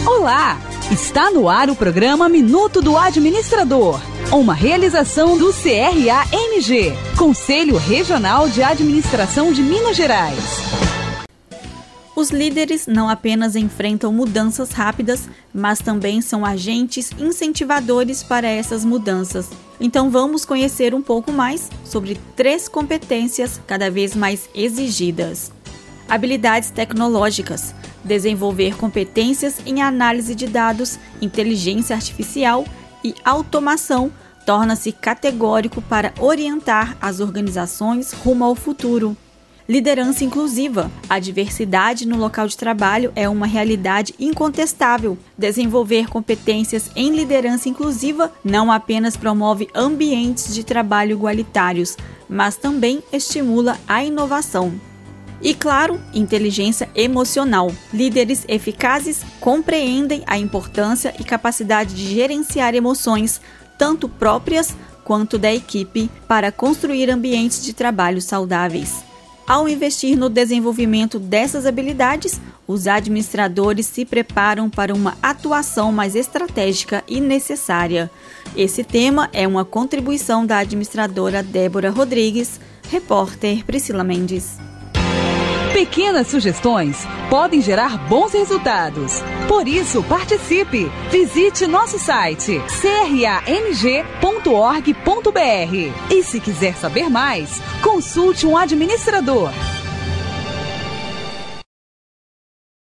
Olá! Está no ar o programa Minuto do Administrador, uma realização do CRA-MG, Conselho Regional de Administração de Minas Gerais. Os líderes não apenas enfrentam mudanças rápidas, mas também são agentes incentivadores para essas mudanças. Então vamos conhecer um pouco mais sobre 3 competências cada vez mais exigidas. Habilidades tecnológicas. Desenvolver competências em análise de dados, inteligência artificial e automação torna-se categórico para orientar as organizações rumo ao futuro. Liderança inclusiva. A diversidade no local de trabalho é uma realidade incontestável. Desenvolver competências em liderança inclusiva não apenas promove ambientes de trabalho igualitários, mas também estimula a inovação. E claro, inteligência emocional. Líderes eficazes compreendem a importância e capacidade de gerenciar emoções, tanto próprias quanto da equipe, para construir ambientes de trabalho saudáveis. Ao investir no desenvolvimento dessas habilidades, os administradores se preparam para uma atuação mais estratégica e necessária. Esse tema é uma contribuição da administradora Débora Rodrigues, repórter Priscila Mendes. Pequenas sugestões podem gerar bons resultados. Por isso, participe! Visite nosso site cramg.org.br. E se quiser saber mais, consulte um administrador.